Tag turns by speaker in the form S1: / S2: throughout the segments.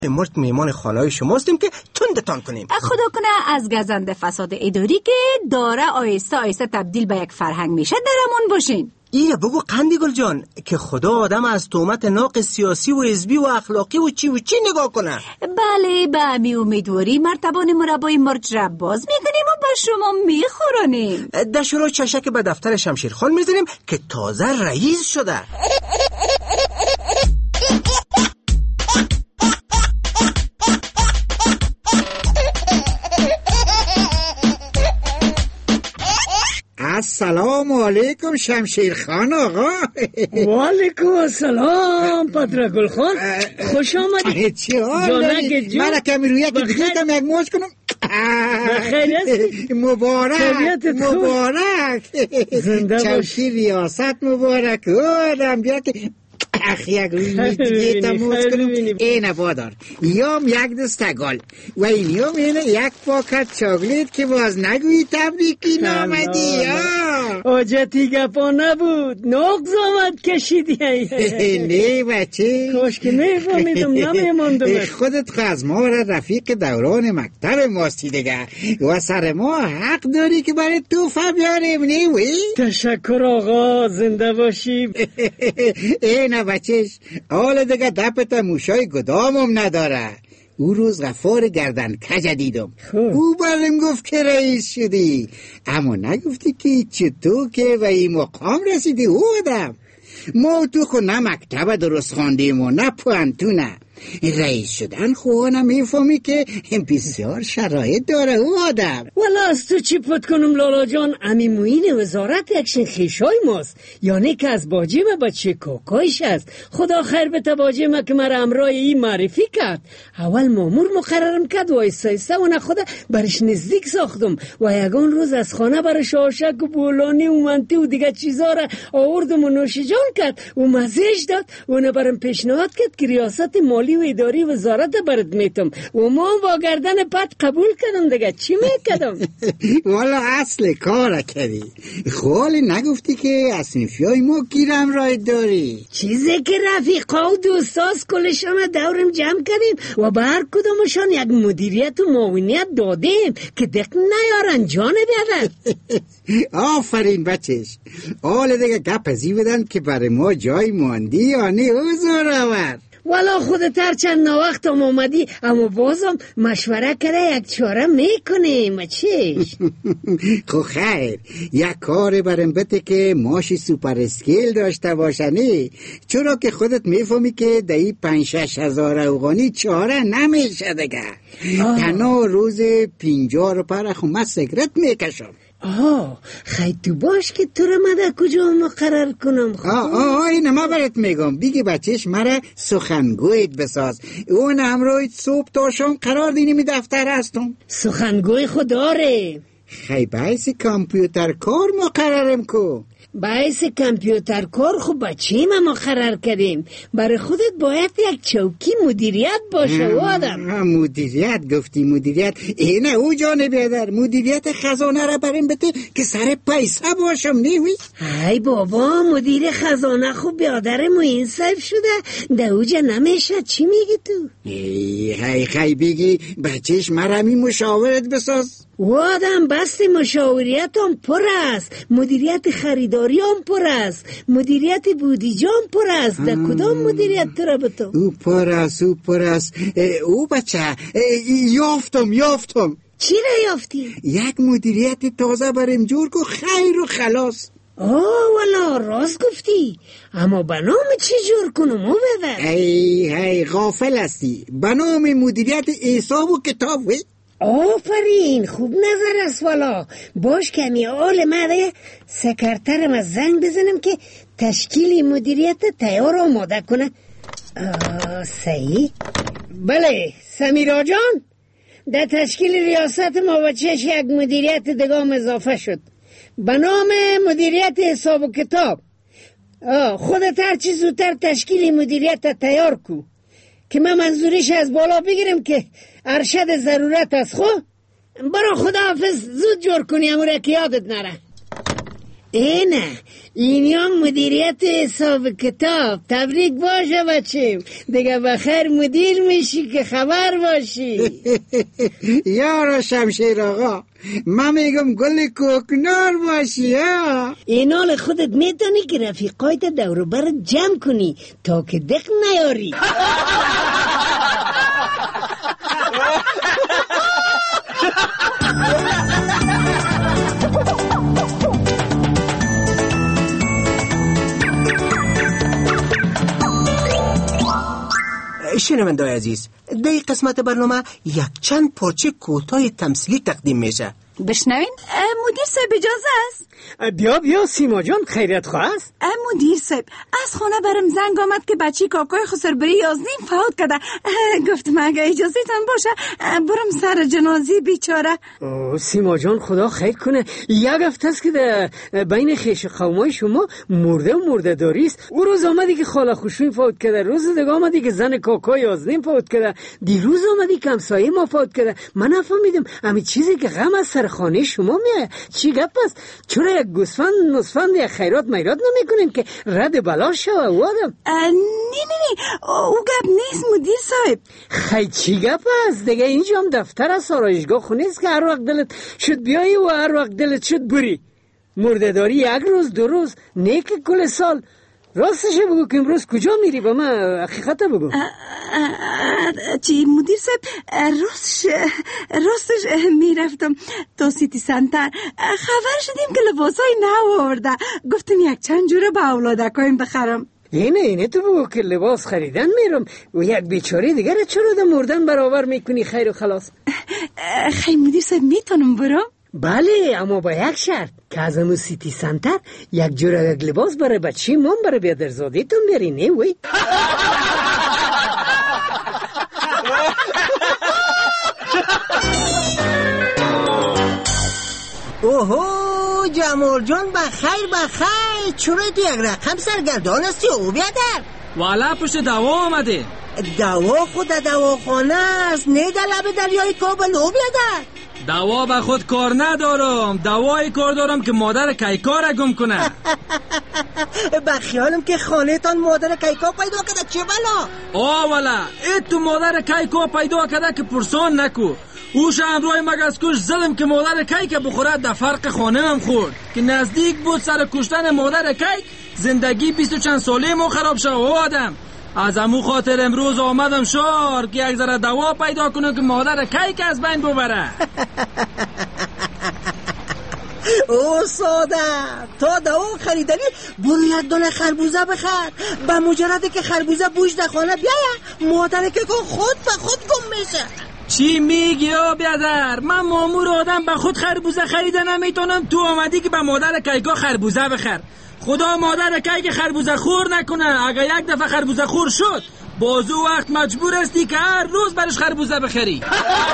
S1: امروز میمان خانه‌های شماستیم که تندتان کنیم.
S2: خدا کنه از گزند فساد اداری که داره آیسته آیسته تبدیل به یک فرهنگ میشه درمون باشین.
S1: ایه بگو قندی گل جان که خدا آدم از تهمت ناقص سیاسی و حزبی و اخلاقی و چی نگاه کنه.
S2: بله به امی امیدواری مرتبان مربای مرج را باز میکنیم و به شما میخورانیم.
S1: دشورا چشک به دفتر شمشیرخان میزنیم که تازه رئیس شده.
S3: السلام علیکم شمشیرخان آقا.
S4: و علیکم السلام پدرگل خان، خوش آمدید.
S3: چه حال داری؟ من کمی روی یک دیگم یک موج کنم.
S4: بخیر هستی؟
S3: مبارک چوکی ریاست مبارک. آدم بیا که یک روی دیگه تموز کنم. اینه بادار یام یک دست گل و اینیام اینه یک پاکت چاکلیت که باز نگویی تبریکی نامدی.
S4: آجتی گپا نبود، نقض آمد کشیدی.
S3: نه بچه،
S4: کاش که نفهمیدم نمیماندم.
S3: خودت از ما را رفیق دوران مکتب ماستی دیگه و سر ما حق داری که برای توفه بیاریم. نیوی؟
S4: تشکر آقا، زنده باشیم.
S3: اینه بچهش حال دیگه دپت موشای گدامم نداره. او روز غفار گردن کج دیدم. او برم گفت که رئیس شدی، اما نگفتی که چطور که و این مقام رسیدی. او آدم ما تو خود نه مکتب درست خواندیم و نه پوانتونه. رئیس شدن خواه میفهمی که بسیار شرایط داره. او آدم
S4: والا از تو چی پت کنم لالا جان، امی موین وزارت یکشن خیشای ماست، یعنی که از باجیم بچه کوکایش است. خدا خیر بته باجیم که مرا امرای این معرفی کرد. اول مامور مقررم کرد و ایسا و نخوده برش نزدیک ساختم و یگان روز از خانه برش آشک و بولانی و منتی و دیگه چیزا را آوردم و نوشیجان کرد و مزهش داد و نبرم پیشنهاد کرد که ریاست مالی و اداری وزارت برد میتم و ما با گردن پت قبول کردم دیگه. چی میکردم؟
S3: والا اصل کار کردی. خوالی نگفتی که اصنفیای ما گیرم رای داری؟
S4: چیزی که رفیقا و دوستاز کلشان دورم جمع کردیم و به هر کدومشان یک مدیریت و معاونیت دادیم که دق نیارن جان بیارن.
S3: آفرین بچهش. حال دیگه گپ ازی بدن که برای ما جای ماندی یا نه حضور آور.
S4: والا خودت هر چند وقت هم اومدی اما بازم مشوره کرده یک چاره میکنیم. چیش؟
S3: خو خیر یک کار برم بده که ماشی سوپر اسکیل داشته باشنی، چرا که خودت میفهمی که دایی 5-6 هزار افغانی چاره نمیشه دیگه. تنها روز 50 رو پر خو سیگرت میکشم.
S4: خیلی تو باش که تو را مده کجا مقرر کنم.
S3: اینه ما برات میگم بگی بچهش مرا سخنگویت بساز. اون همراهیت صبح تا شام قرار دینیم دفتر هستم.
S4: سخنگوی خود داره.
S3: خیلی باعث کامپیوتر کار مقررم کو.
S4: باعث کامپیوتر کار خوب بچه ما مقرر کردیم. برای خودت باید یک چوکی مدیریت باشه. و آدم
S3: مدیریت گفتی؟ مدیریت اینه او جانه بیادر مدیریت خزانه را بریم بده که سر پیسه باشم. نیوی؟
S4: ای بابا مدیر خزانه خوب بیادر موین صیف شده ده اوجا نمیشه. چی میگی تو؟
S3: خیلی بگی بچهش مرمی مشاورت بساز.
S4: و آدم بستی مشاوریت هم پر است، مدیریت خریداری هم پر است، مدیریت بودجه هم پر است. در کدام مدیریت تو را بتو؟
S3: او پر است. او بچه یافتم.
S4: چی را یافتی؟
S3: یک مدیریت تازه بریم جور کو خیر و خلاص.
S4: والا راست گفتی، اما به نام چی جور کنم او ببر؟
S3: ای غافل هستی. به نام مدیریت حساب و کتاب.
S4: آفرین خوب نظر است. والا باش کمی آل مده سکرترم از زنگ بزنم که تشکیل مدیریت تیار آماده کنه. صحیح. بله سمیرا جان، در تشکیل ریاست ما بچهش یک مدیریت دگام اضافه شد به نام مدیریت حساب و کتاب. خودت هر چی زودتر تشکیل مدیریت تیار کو که من منظوریش از بالا بگیرم که ارشد ضرورت است. خب برا خدا حافظ زود جور کنی اموره که یادت نره. نه اینیا مدیریت حساب کتاب. تبریک باشه بچه، دیگه بخیر مدیر میشی که خبر باشی.
S3: یارا شمشیر آقا، من میگم گل کوکنار باشی ها.
S4: اینال خودت میتونی که رفیقایت دور برت جمع کنی تا که دق نیاری.
S1: شنونده‌های عزیز، در این قسمت برنامه یک چند پارچه کوتاه تمثیلی تقدیم میشه.
S2: بشنوین. مدیر صاحب اجازه است؟
S5: بیا سیما جان، خیریت خواست؟
S2: مدیر صاحب از خانه برم زنگ آمد که بچی کاکای خسربری 11 فوت کرده. گفتم اگه اجازه تان باشه برم سر جنازه بیچاره.
S5: سیما جان خدا خیر کنه. یک هفته است که بین خیش قومای شما مرده داری است. او روز آمدی که خاله خوشوی فوت کرده، روز دیگه آمدی که زن کاکای 11 فوت کرده، دیروز آمدی که همسایه ما فوت کرده. من نفهمیدم همین چیزی که غم از سر خانه شما میاد چی گپ است؟ چرا یک گوسفند یک خیرات میرات نمیکنین که رد بلا شو آدم؟
S2: نه او گپ نیست مدیر صاحب.
S5: خیلی چی گپ است؟ دیگه اینجا هم دفتر است، آرایشگاه خونه است که هر وقت دلت شد بیایی و هر وقت دلت شد بری. مرده داری یک روز دو روز نیک کل سال. راستش بگو که امروز کجا میری؟ با من حقیقت بگو.
S2: چی مدیر صاحب؟ راستش میرفتم تا سیتی سنتر، خبر شدیم که لباسای نو آورده، گفتم یک چند جوره به اولادکایم بخرم.
S5: اینه تو بگو که لباس خریدن میرم و یک بیچاره دیگر چرا ده مردن برابر میکنی؟ خیر و خلاص.
S2: خیلی مدیر صاحب میتونم برم؟
S5: بله، اما با یک شرط که از امو سیتی سنتر یک جوره یک لباس برای بچه من برای بیادرزادیتون بیاری. نه وی؟
S1: اوهو جمال جان بخیر. چرا تو یک رقم سرگردان هستی او بیادر؟
S6: والا پشت دوا آمده.
S1: دوا خود دواخانه است، نه در لب دریای کابل او بیادر.
S6: دوا به خود کار ندارم، دوای کار دارم که مادر کیکا را گم کنه.
S1: بخیالم که خانه تان مادر کیکا پیدا کرده. چه بلا؟
S6: والا تو مادر کیکا پیدا کرده که پرسان نکو. اوش امروی مگسکوش زدم که مادر کیک بخوره، در فرق خانه هم خورد که نزدیک بود سر کشتن مادر کیک زندگی 20 چند ساله ما خراب شد. آدم از امو خاطر امروز آمدم شار که یک ذره دوا پیدا کنم که مادر کیک از بین ببره.
S1: او ساده تا دوا خریدنی برو یک دونه خربوزه بخر. به مجرده که خربوزه بوش در خانه بیایه مادر کیکا خود به خود گم میشه.
S6: چی میگی بیادر؟ من مامور آدم به خود خربوزه خریده نمیتونم، تو آمدی که به مادر کیکا خربوزه بخر. خدا مادر کیک خربوزه خور نکنه. اگه یک دفعه خربوزه خور شد بازو وقت مجبور استی که هر روز برش خربوزه بخری.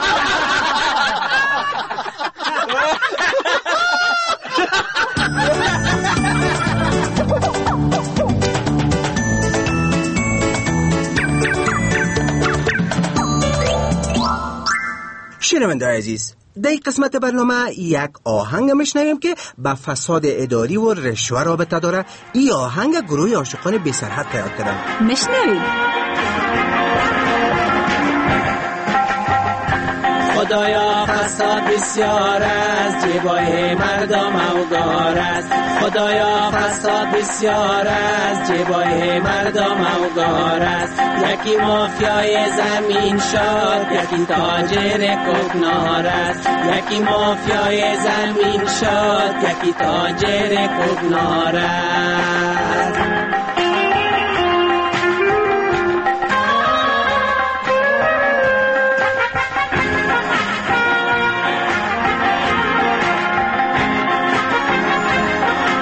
S1: شنونده عزیز، در این قسمت برنامه یک آهنگ میشنویم که به فساد اداری و رشوه رابطه داره. این آهنگ گروه عاشقان بی سرحد تیار کردن.
S2: میشنویم.
S7: خدایا فساد بسیار است، جیبای مردم اوگار است. خدایا فساد بسیار است، جیبای مردم اوگار است. یکی مافیای زمین شد، یکی تاجر کوکنار است. یکی مافیای زمین شد، یکی تاجر کوکنار است.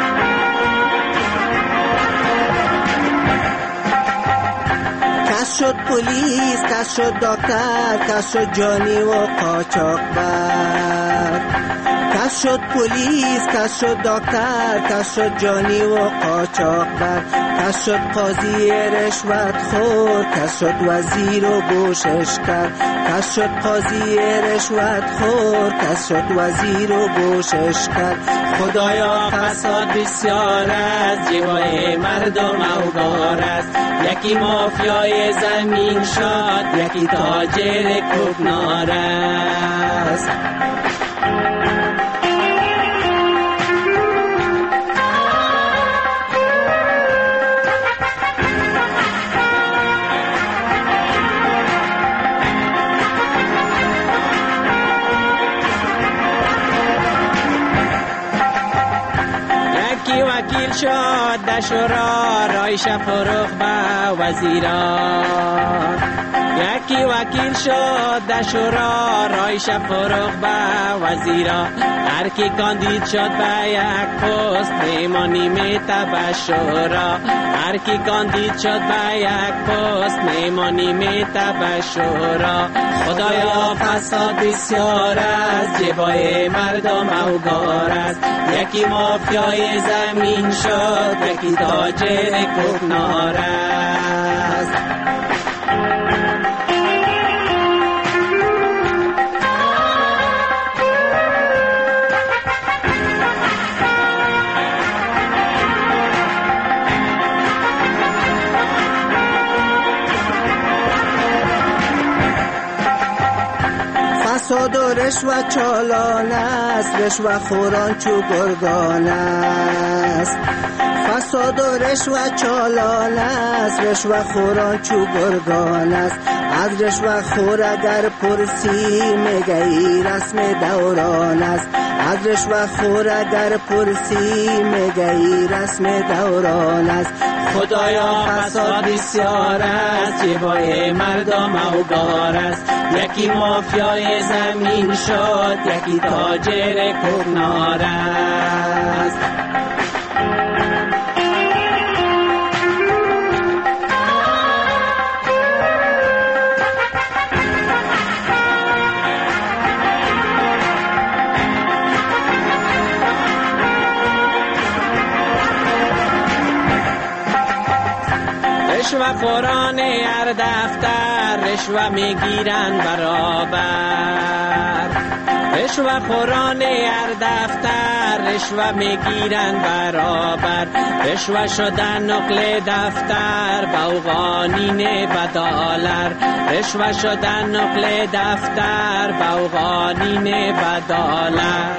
S1: شد شد پلیس، کس شد دکتر، کس شد جانی و قاچاقبر. کس شد پلیس، کس شد دکتر، کس شد جانی و قاچاقبر. کس شد قاضی رشوت خور، کس شد وزیر و گوششگر. کس شد قاضی رشوت خور، کس شد وزیر و گوششگر.
S7: خدایا فساد بسیار است، جیبای مردم اوگار است. یکی مافیای زمین شد، یکی تاجر کوکنار است. وکیل شد در شورا، رایش فروخ به وزیران. یکی وکیل شد در شورا، رایش فروخ به وزیران. هر کی کاندید شد به یک پست، میمانی میته به شورا. هر کی کاندید شد به یک پست، میمانی میته به شورا. خدایا فساد بسیار است، جیبای مردم اوگار است. یکی مافیای زمین شد، یکی تاجر کوکنار است.
S1: فساد و رشوت چالان است، رشوت خوران چو گرگان است. فساد و رشوت چالان است، رشوت خوران چو گرگان است. از رشوت خور اگر پرسی میگه ای رسم دوران است. از رشوت خور اگر پرسی میگه ای رسم دوران است.
S7: خدایا فساد بسیار است، جیبای مردم اوگار است. یکی مافیای زمین شد، یکی تاجر کوکنار است. رشوه خوران هر دفتر، رشوه میگیرن برابر. رشوه خوران هر دفتر، رشوه میگیرن برابر. رشوه شدن نقل دفتر، بوغانین بدالر. رشوه شدن نقل دفتر، بوغانین بدالر.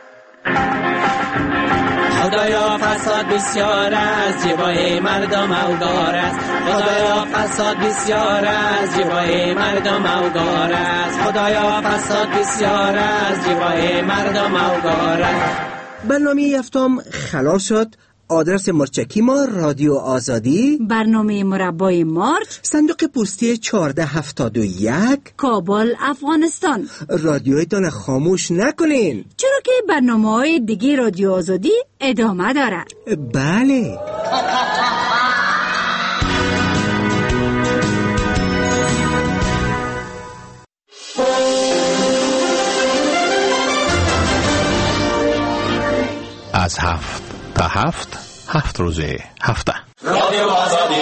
S7: خدایا فساد بسیار است، جیبای مردم اوگار است. خدایا فساد بسیار است، جیبای مردم اوگار است. خدایا فساد بسیار است، جیبای مردم اوگار است.
S1: برنامه یفتم خلاص شد. آدرس مرچکی ما رادیو آزادی،
S2: برنامه مربای مارچ،
S1: صندوق پستی 1471،
S2: کابل، افغانستان.
S1: رادیویتان خاموش نکنین،
S2: چرا که برنامه‌های دیگه رادیو آزادی ادامه داره.
S1: بله.
S8: از 7 تا 7 روز هفته
S9: رادیو آزادی.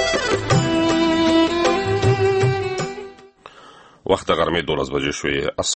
S10: وقت غرمه 12 بجې شوې.